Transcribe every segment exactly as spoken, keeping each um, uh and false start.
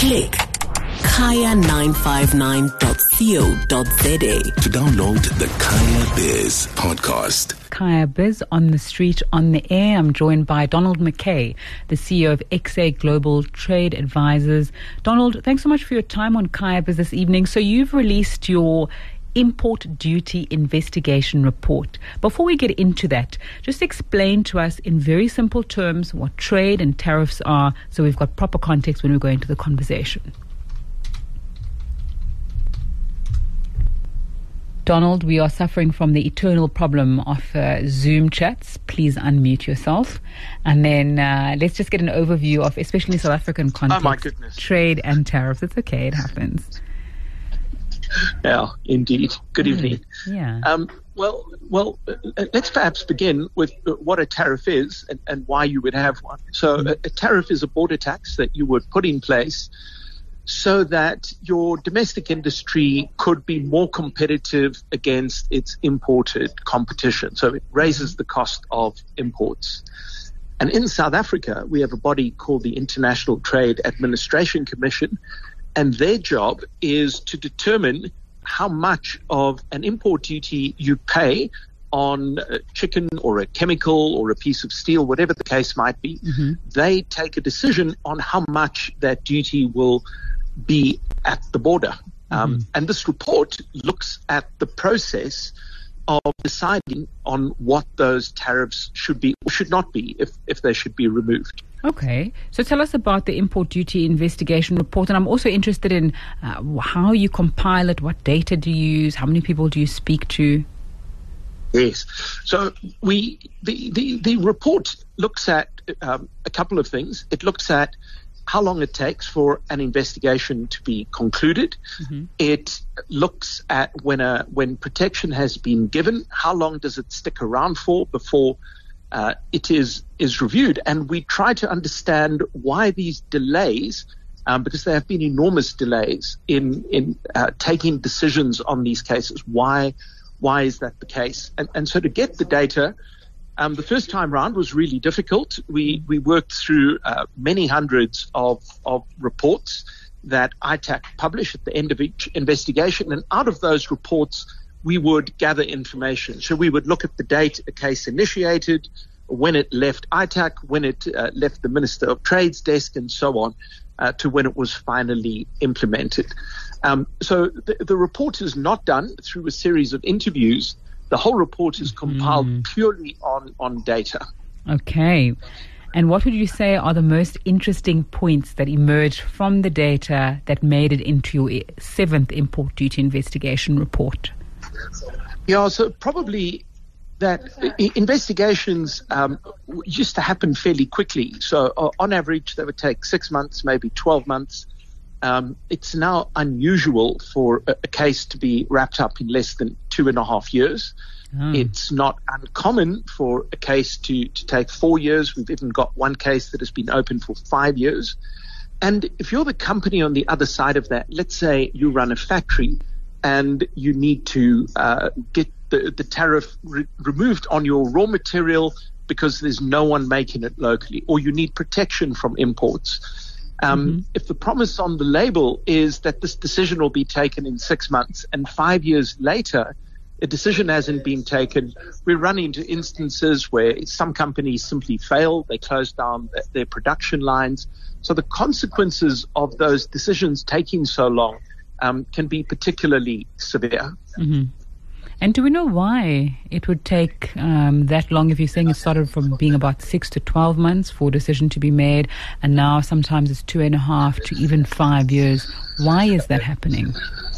Click kaya nine five nine dot co dot za to download the Kaya Biz podcast. Kaya Biz on the street, on the air. I'm joined by Donald McKay, the C E O of X A Global Trade Advisors. Donald, thanks so much for your time on Kaya Biz this evening. So you've released your import duty investigation report. Before we get into that, just explain to us in very simple terms what trade and tariffs are, so we've got proper context when we go into the conversation. Donald, we are suffering from the eternal problem of uh, Zoom chats. Please unmute yourself. And then uh, let's just get an overview of, especially South African context, oh my goodness. trade and tariffs. It's okay, it happens. Yeah, indeed. Good Mm, evening. Yeah. Um, well, well, uh, let's perhaps begin with uh, what a tariff is and, and why you would have one. So a, a tariff is a border tax that you would put in place so that your domestic industry could be more competitive against its imported competition. So it raises the cost of imports. And in South Africa, we have a body called the International Trade Administration Commission, and their job is to determine how much of an import duty you pay on a chicken or a chemical or a piece of steel, whatever the case might be. Mm-hmm. They take a decision on how much that duty will be at the border. Um, Mm-hmm. And this report looks at the process of deciding on what those tariffs should be or should not be, if, if they should be removed. Okay. So tell us about the import duty investigation report. And I'm also interested in uh, how you compile it, what data do you use, how many people do you speak to? Yes. So we the, the, the report looks at um, a couple of things. It looks at how long it takes for an investigation to be concluded. Mm-hmm. It looks at when a when protection has been given, how long does it stick around for before uh, it is is reviewed, and we try to understand why these delays, um, because there have been enormous delays in in uh, taking decisions on these cases. Why why is that the case? And and so to get the data. Um, the first time round was really difficult. We we worked through uh, many hundreds of, of reports that I T A C publish at the end of each investigation. And out of those reports, we would gather information. So we would look at the date a case initiated, when it left I T A C, when it uh, left the Minister of Trade's desk, and so on, uh, to when it was finally implemented. Um, so the, the report is not done through a series of interviews. The whole report is compiled Mm. purely on, on data. Okay. And what would you say are the most interesting points that emerged from the data that made it into your seventh import duty investigation report? Yeah, so probably that I- investigations um, used to happen fairly quickly. So uh, on average, they would take six months, maybe twelve months. Um, it's now unusual for a, a case to be wrapped up in less than two and a half years. Oh. It's not uncommon for a case to, to take four years. We've even got one case that has been open for five years. And if you're the company on the other side of that, let's say you run a factory and you need to uh, get the, the tariff re- removed on your raw material because there's no one making it locally, or you need protection from imports. Um, Mm-hmm. If the promise on the label is that this decision will be taken in six months and five years later, a decision hasn't been taken, we run into instances where some companies simply fail, they close down th- their production lines. So the consequences of those decisions taking so long um, can be particularly severe. Mm-hmm. And do we know why it would take um, that long? If you're saying it started from being about six to twelve months for a decision to be made, and now sometimes it's two and a half to even five years. Why is that happening?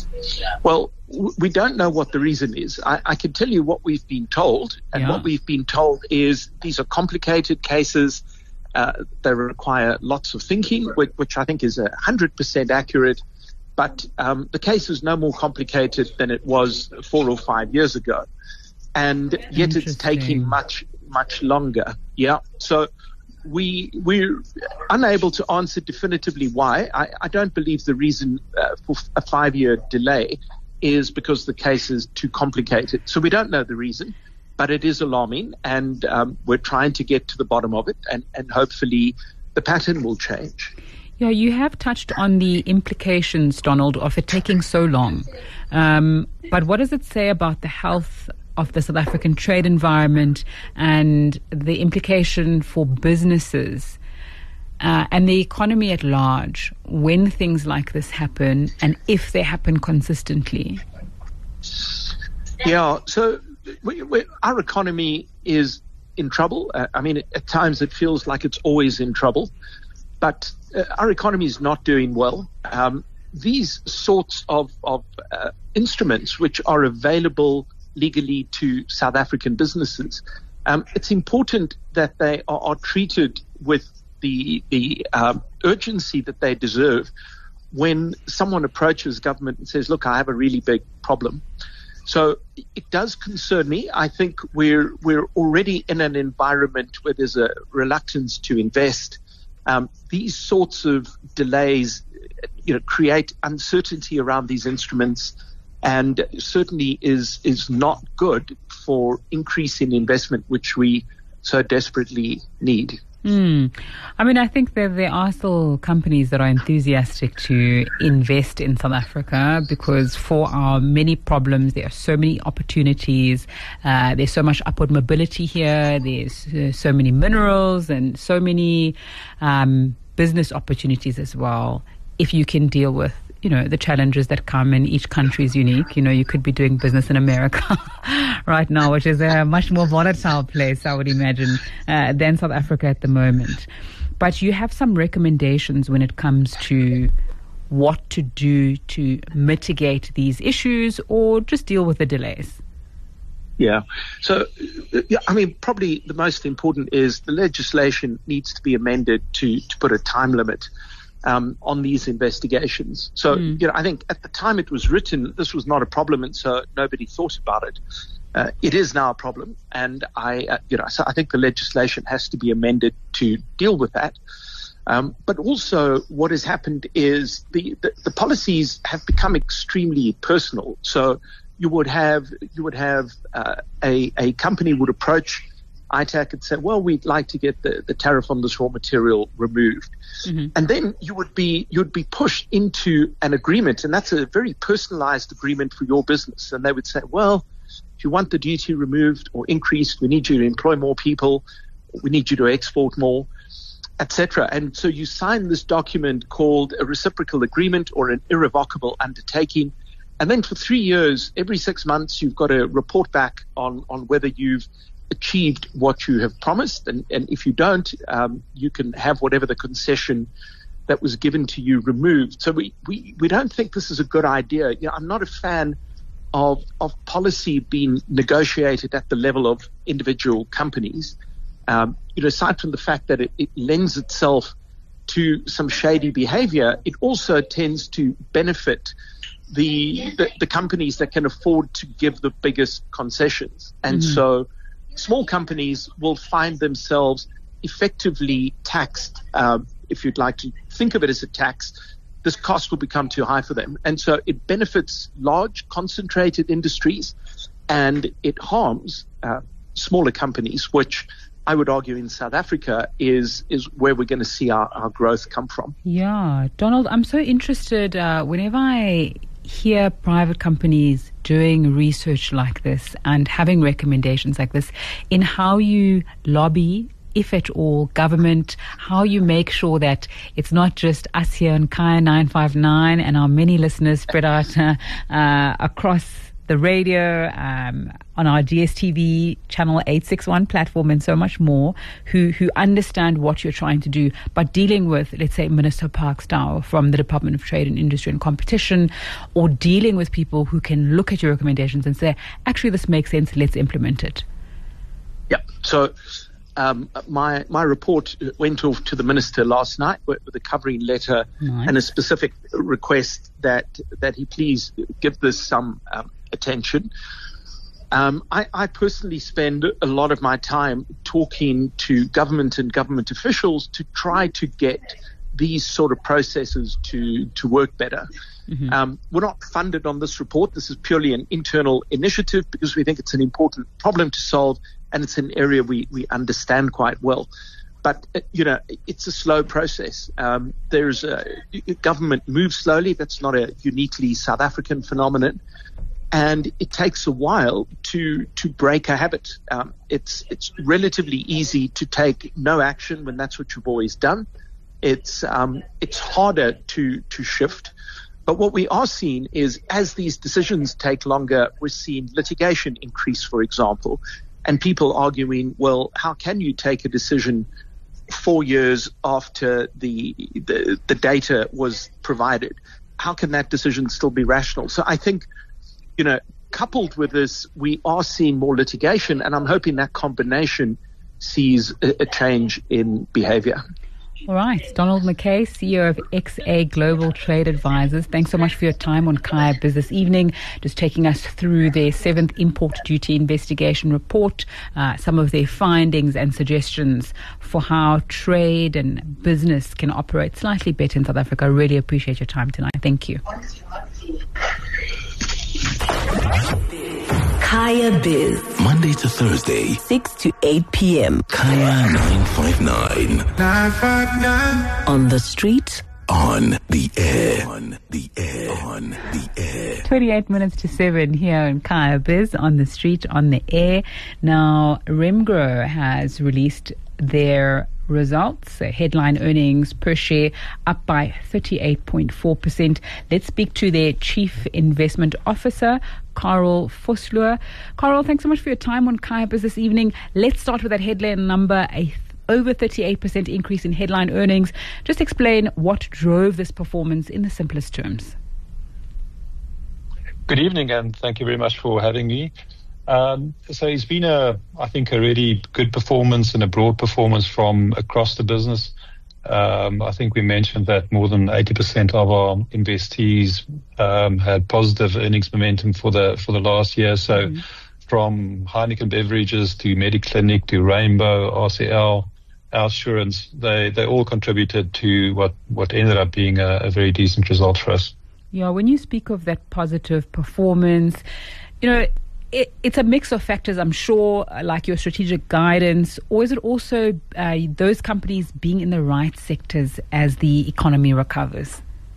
Well, w- we don't know what the reason is. I, I can tell you what we've been told, and Yeah. what we've been told is these are complicated cases. Uh, they require lots of thinking, which, which I think is a hundred percent accurate. But um, the case is no more complicated than it was four or five years ago. And yet it's taking Interesting. much, much longer. Yeah. So we, we're unable to answer definitively why. I, I don't believe the reason uh, for a five-year delay is because the case is too complicated. So we don't know the reason, but it is alarming, and um, we're trying to get to the bottom of it, and, and hopefully the pattern will change. Yeah, you have touched on the implications, Donald, of it taking so long. Um, but what does it say about the health of the South African trade environment and the implication for businesses uh, and the economy at large when things like this happen and if they happen consistently? Yeah, so we, we, our economy is in trouble. Uh, I mean, at times it feels like it's always in trouble, but uh, our economy is not doing well. Um, these sorts of, of uh, instruments which are available legally to South African businesses, um, it's important that they are, are treated with the, the uh, urgency that they deserve when someone approaches government and says, look, I have a really big problem. So it does concern me. I think we're we're already in an environment where there's a reluctance to invest. Um, these sorts of delays, you know, create uncertainty around these instruments, and certainly is is not good for increasing investment, which we so desperately need. Mm. I mean, I think that there are still companies that are enthusiastic to invest in South Africa because for our many problems, there are so many opportunities. Uh, there's so much upward mobility here. There's uh, so many minerals and so many um, business opportunities as well. If you can deal with, you know, the challenges that come, and each country is unique. You know, you could be doing business in America right now, which is a much more volatile place, I would imagine, uh, than South Africa at the moment. But you have some recommendations when it comes to what to do to mitigate these issues or just deal with the delays. Yeah. So, yeah, I mean, probably the most important is the legislation needs to be amended to, to put a time limit Um, on these investigations. So, mm. you know, I think at the time it was written, this was not a problem, and so nobody thought about it. Uh, it is now a problem, and I, uh, you know, so I think the legislation has to be amended to deal with that. Um, but also, what has happened is the, the the policies have become extremely personal. So, you would have you would have uh, a a company would approach I T A C and say, well, we'd like to get the, the tariff on this raw material removed. Mm-hmm. And then you would be you'd be pushed into an agreement, and that's a very personalized agreement for your business. And they would say, well, if you want the duty removed or increased, we need you to employ more people, we need you to export more, et cetera. And so you sign this document called a reciprocal agreement or an irrevocable undertaking. And then for three years, every six months, you've got to report back on, on whether you've achieved what you have promised, and, and if you don't, um, you can have whatever the concession that was given to you removed. So we, we, we don't think this is a good idea. You know, I'm not a fan of of policy being negotiated at the level of individual companies. Um, you know, aside from the fact that it, it lends itself to some shady behavior, it also tends to benefit the the, the companies that can afford to give the biggest concessions, and mm-hmm. so small companies will find themselves effectively taxed. Um, if you'd like to think of it as a tax, this cost will become too high for them. And so it benefits large, concentrated industries, and it harms uh, smaller companies, which I would argue in South Africa is is where we're going to see our, our growth come from. Yeah. Donald, I'm so interested uh, whenever I hear private companies doing research like this and having recommendations like this in how you lobby, if at all, government, how you make sure that it's not just us here on Kaya nine five nine and our many listeners spread out uh, uh, across the radio, um, on our D S T V channel eight sixty-one platform and so much more, who who understand what you're trying to do, but dealing with, let's say, Minister Parkstyle from the Department of Trade and Industry and Competition, or dealing with people who can look at your recommendations and say, actually, this makes sense, let's implement it. Yeah. So um, my my report went off to the minister last night with, with a covering letter nice. and a specific request that that he please give this some um, attention. Um, I, I personally spend a lot of my time talking to government and government officials to try to get these sort of processes to, to work better. Mm-hmm. Um, we're not funded on this report. This is purely an internal initiative because we think it's an important problem to solve, and it's an area we, we understand quite well. but, uh, you know, it's a slow process. Um, there's a government moves slowly. That's not a uniquely South African phenomenon. And it takes a while to to break a habit. Um, it's it's relatively easy to take no action when that's what you've always done. It's um, it's harder to to shift. But what we are seeing is as these decisions take longer, we're seeing litigation increase, for example, and people arguing, well, how can you take a decision four years after the the, the data was provided? How can that decision still be rational? So I think, you know, coupled with this, we are seeing more litigation, and I'm hoping that combination sees a, a change in behavior. All right. Donald McKay, C E O of X A Global Trade Advisors. Thanks so much for your time on Kaya Business Evening, just taking us through their seventh import duty investigation report, uh, some of their findings and suggestions for how trade and business can operate slightly better in South Africa. I really appreciate your time tonight. Thank you. Kaya Biz. Monday to Thursday, six to eight p.m. Kaya nine five nine. nine five nine. On the street, on the air. On the air. On the air. twenty-eight minutes to seven here in Kaya Biz, on the street, on the air. Now, Remgro has released their results. Uh, headline earnings per share up by thirty-eight point four percent. Let's speak to their Chief Investment Officer, Carel Vosloo. Carel, thanks so much for your time on Kaya Biz this evening. Let's start with that headline number, a th- over thirty-eight percent increase in headline earnings. Just explain what drove this performance in the simplest terms. Good evening, and thank you very much for having me. Um, so it's been a, I think, a really good performance and a broad performance from across the business. Um, I think we mentioned that more than eighty percent of our investees um, had positive earnings momentum for the for the last year. So mm-hmm. from Heineken Beverages to Mediclinic to Rainbow, R C L, Outsurance, they, they all contributed to what, what ended up being a, a very decent result for us. Yeah, when you speak of that positive performance, you know, It, it's a mix of factors, I'm sure, like your strategic guidance, or is it also uh, those companies being in the right sectors as the economy recovers?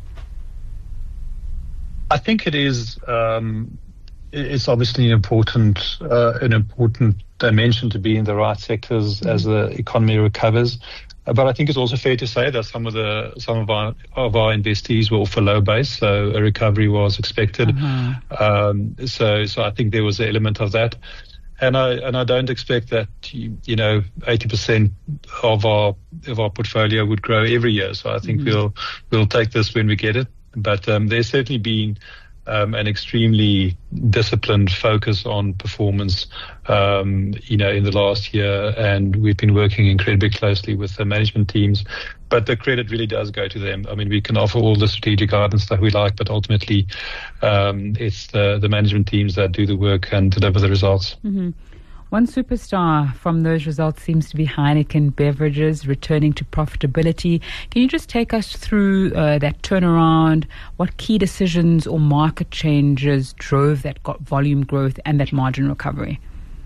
I think it is. Um, it's obviously an important, uh, an important dimension to be in the right sectors mm-hmm. as the economy recovers. But I think it's also fair to say that some of the some of our of our investees were off a low base, so a recovery was expected. Uh-huh. Um, so so I think there was an element of that, and I and I don't expect that you know eighty percent of our of our portfolio would grow every year. So I think mm-hmm. we'll we'll take this when we get it. But um, there's certainly been Um, an extremely disciplined focus on performance, um, you know, in the last year, and we've been working incredibly closely with the management teams. But the credit really does go to them. I mean, we can offer all the strategic guidance that we like, but ultimately, um, it's the, the management teams that do the work and deliver the results. Mm-hmm. One superstar from those results seems to be Heineken Beverages returning to profitability. Can you just take us through uh, that turnaround? What key decisions or market changes drove that volume growth and that margin recovery?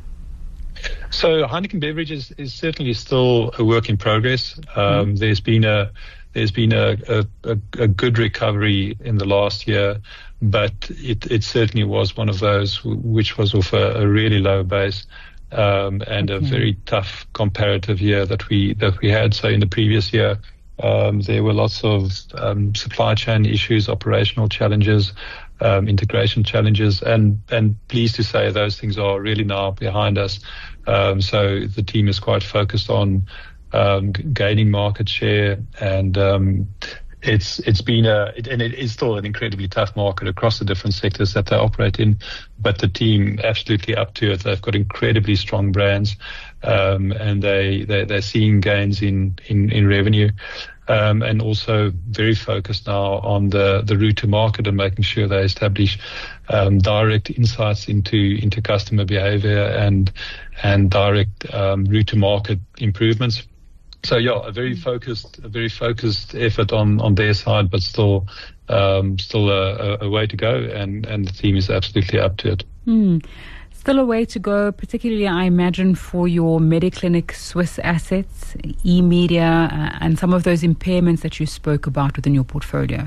So Heineken Beverages is certainly still a work in progress. Um, mm. There's been a there's been a, a, a good recovery in the last year, but it, it certainly was one of those which was off a, a really low base. Um, and okay. a very tough comparative year that we that we had. So in the previous year, um, there were lots of um, supply chain issues, operational challenges, um, integration challenges, and and pleased to say those things are really now behind us. Um, so the team is quite focused on um, g- gaining market share, and um, it's it's been a it, and it is still an incredibly tough market across the different sectors that they operate in. But the team absolutely up to it. They've got incredibly strong brands, um, and they, they they're seeing gains in in, in revenue, um, and also very focused now on the, the route to market and making sure they establish um, direct insights into into customer behavior and and direct um, route to market improvements. So yeah, a very focused, a very focused effort on, on their side, but still, um, still a, a way to go, and, and the team is absolutely up to it. Mm. Still a way to go, particularly, I imagine, for your Mediclinic Swiss assets, eMedia, uh, and some of those impairments that you spoke about within your portfolio.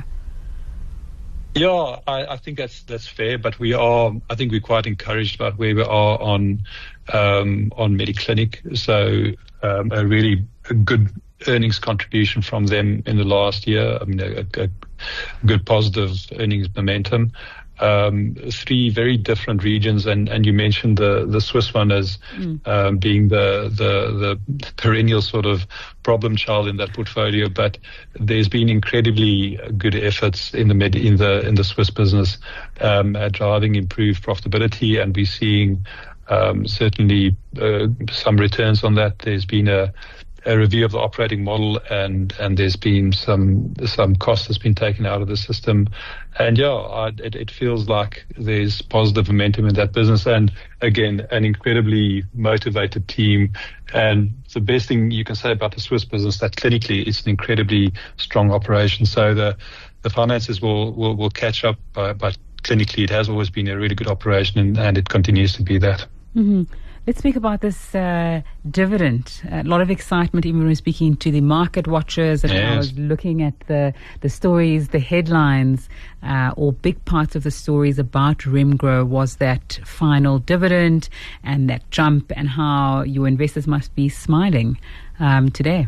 Yeah, I, I think that's that's fair, but we are, I think we're quite encouraged about where we are on um, on Mediclinic. So um, a really a good earnings contribution from them in the last year. I mean, a, a good positive earnings momentum. Um, three very different regions, and, and you mentioned the, the Swiss one as mm. um, being the, the the perennial sort of problem child in that portfolio. But there's been incredibly good efforts in the med, in the in the Swiss business um, at driving improved profitability, and we're seeing um, certainly uh, some returns on that. There's been a a review of the operating model, and, and there's been some some cost that's been taken out of the system. And yeah, I, it, it feels like there's positive momentum in that business. And again, an incredibly motivated team. And the best thing you can say about the Swiss business, that clinically it's an incredibly strong operation. So the, the finances will, will, will catch up, but, but clinically it has always been a really good operation, and, and it continues to be that. Mm-hmm. Let's speak about this uh, dividend. A lot of excitement, even when we're speaking to the market watchers, and yes. I was looking at the the stories, the headlines, uh, or big parts of the stories about Remgro was that final dividend and that jump, and how your investors must be smiling um, today.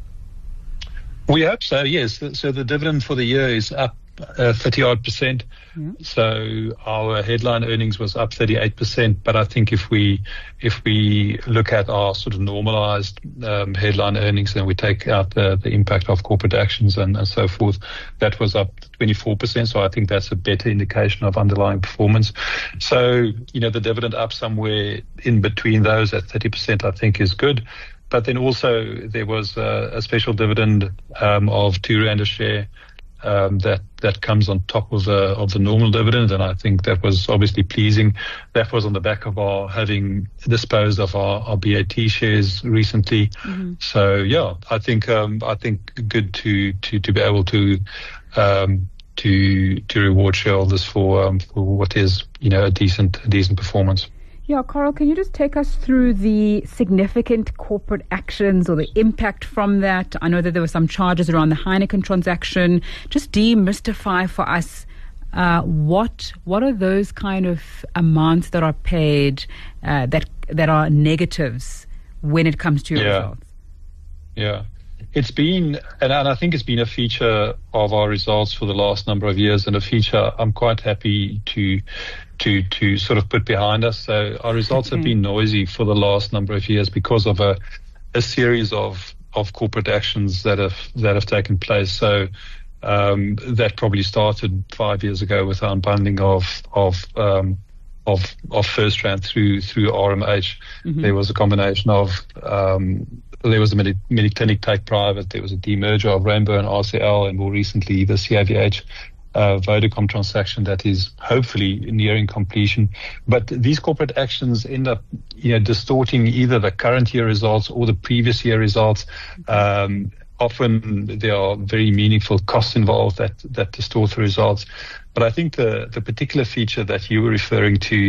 We hope so, yes. So the dividend for the year is up Uh, thirty odd percent. Yeah. So our headline earnings was up thirty-eight percent. But I think if we if we look at our sort of normalized um, headline earnings, and we take out the, the impact of corporate actions and, and so forth, that was up twenty-four percent. So I think that's a better indication of underlying performance. So, you know, the dividend up somewhere in between those at thirty percent, I think is good. But then also there was a, a special dividend um, of two rand a share. Um, that that comes on top of the of the normal dividend, and I think that was obviously pleasing. That was on the back of our having disposed of our, our B A T shares recently. Mm-hmm. So yeah, I think um, I think good to to to be able to um, to to reward shareholders for um, for what is, you know, a decent a decent performance. Yeah, Carl, can you just take us through the significant corporate actions or the impact from that? I know that there were some charges around the Heineken transaction. Just demystify for us uh, what what are those kind of amounts that are paid uh, that that are negatives when it comes to your yeah. results? Yeah. It's been, and I think it's been a feature of our results for the last number of years, and a feature I'm quite happy to to to sort of put behind us. So our results okay. have been noisy for the last number of years because of a a series of of corporate actions that have that have taken place. So um, that probably started five years ago with the unbundling of of um, of of FirstRand through through R M H. Mm-hmm. There was a combination of um, there was a Mediclinic take private, there was a demerger of Rainbow and R C L, and more recently the C A V H uh, Vodacom transaction that is hopefully nearing completion. But these corporate actions end up, you know, distorting either the current year results or the previous year results. Um, often there are very meaningful costs involved that, that distort the results. But I think the, the particular feature that you were referring to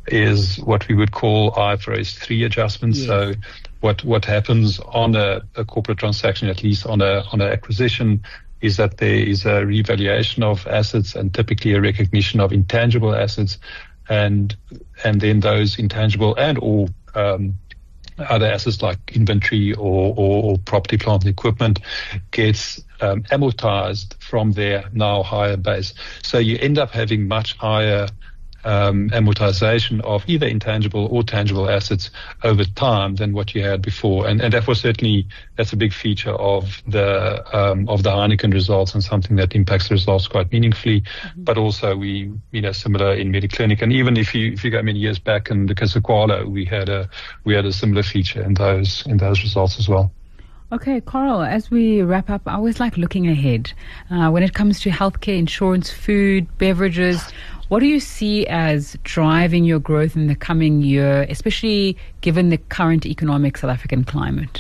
is what we would call I F R S three adjustments. Yes. So what what happens on a, a corporate transaction, at least on a on an acquisition, is that there is a revaluation of assets and typically a recognition of intangible assets, and and then those intangible and or um, other assets like inventory or, or, or property, plant, and equipment gets um, amortized from their now higher base. So you end up having much higher um, amortization of either intangible or tangible assets over time than what you had before. And, and that was certainly, that's a big feature of the um, of the Heineken results, and something that impacts the results quite meaningfully. Mm-hmm. But also we, you know, similar in Mediclinic. And even if you if you go many years back in the case of Qualo, we had a we had a similar feature in those in those results as well. Okay, Carl, as we wrap up, I always like looking ahead. Uh, when it comes to healthcare, insurance, food, beverages, what do you see as driving your growth in the coming year, especially given the current economic South African climate?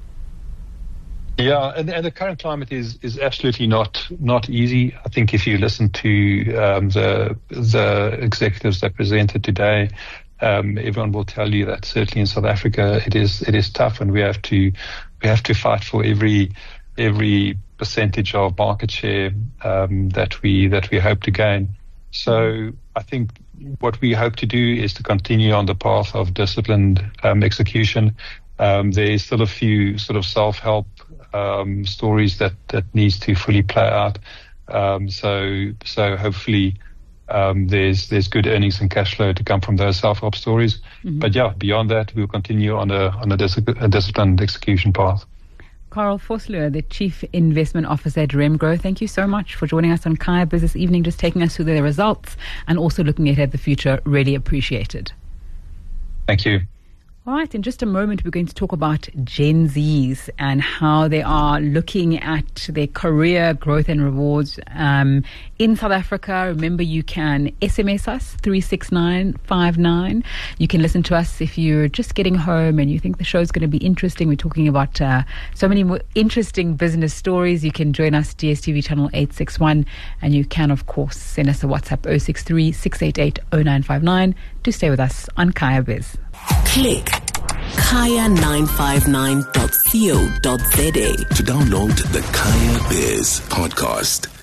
Yeah, and, and the current climate is, is absolutely not not easy. I think if you listen to um, the the executives that presented today, um, everyone will tell you that certainly in South Africa it is it is tough, and we have to we have to fight for every every percentage of market share um, that we that we hope to gain. So I think what we hope to do is to continue on the path of disciplined um, execution. Um, there is still a few sort of self-help um, stories that, that needs to fully play out. Um, so so hopefully um, there's there's good earnings and cash flow to come from those self-help stories. Mm-hmm. But yeah, beyond that, we'll continue on a on a, dis- a disciplined execution path. Carel Vosloo, the Chief Investment Officer at Remgro, thank you so much for joining us on Kaya Biz this evening, just taking us through the results and also looking ahead at the future. Really appreciated. Thank you. All right, in just a moment, we're going to talk about Gen Zs and how they are looking at their career growth and rewards um, in South Africa. Remember, you can S M S us, three six nine five nine. You can listen to us if you're just getting home and you think the show's going to be interesting. We're talking about uh, so many more interesting business stories. You can join us, D S T V channel eight six one, and you can, of course, send us a WhatsApp zero six three, six eight eight, zero nine five nine to stay with us on Kaya Biz. Click kaya nine five nine dot co dot za to download the Kaya Biz podcast.